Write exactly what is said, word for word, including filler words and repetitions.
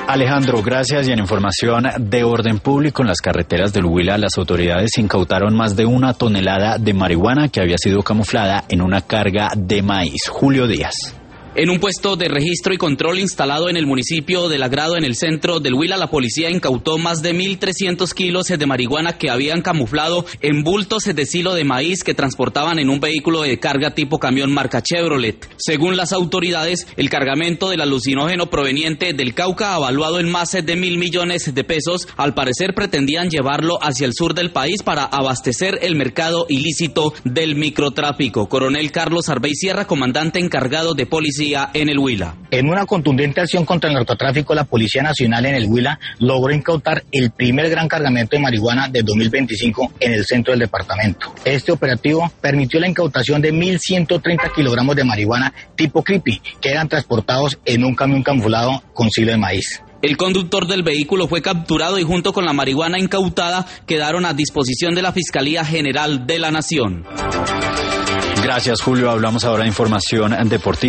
Alejandro, gracias. Y en información de orden público, en las carreteras del Huila, las autoridades incautaron más de una tonelada de marihuana que había sido camuflada en una carga de maíz. Julio Díaz. En un puesto de registro y control instalado en el municipio de Lagrado, en el centro del Huila, la policía incautó más de mil trescientos kilos de marihuana que habían camuflado en bultos de silo de maíz que transportaban en un vehículo de carga tipo camión marca Chevrolet. Según las autoridades, el cargamento del alucinógeno proveniente del Cauca, avaluado en más de mil millones de pesos, al parecer pretendían llevarlo hacia el sur del país para abastecer el mercado ilícito del microtráfico. Coronel Carlos Arbey Sierra, comandante encargado de policía en el Huila. En una contundente acción contra el narcotráfico, la Policía Nacional en el Huila logró incautar el primer gran cargamento de marihuana de dos mil veinticinco en el centro del departamento. Este operativo permitió la incautación de mil ciento treinta kilogramos de marihuana tipo creepy, que eran transportados en un camión camuflado con silo de maíz. El conductor del vehículo fue capturado y junto con la marihuana incautada quedaron a disposición de la Fiscalía General de la Nación. Gracias, Julio. Hablamos ahora de información deportiva.